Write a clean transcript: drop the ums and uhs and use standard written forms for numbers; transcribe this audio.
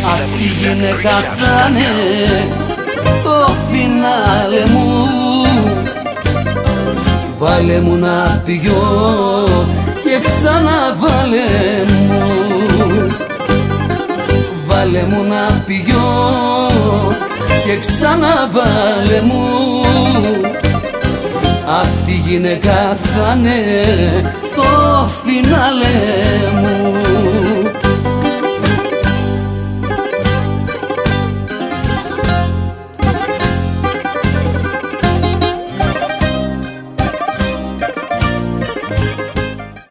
Αυτή η γυναίκα θα είναι το φινάλε μου. Βάλε μου να πιω και ξαναβάλε μου. Βάλε μου να πιω και ξαναβάλε μου. Αυτή η γυναίκα θα είναι το φινάλε μου.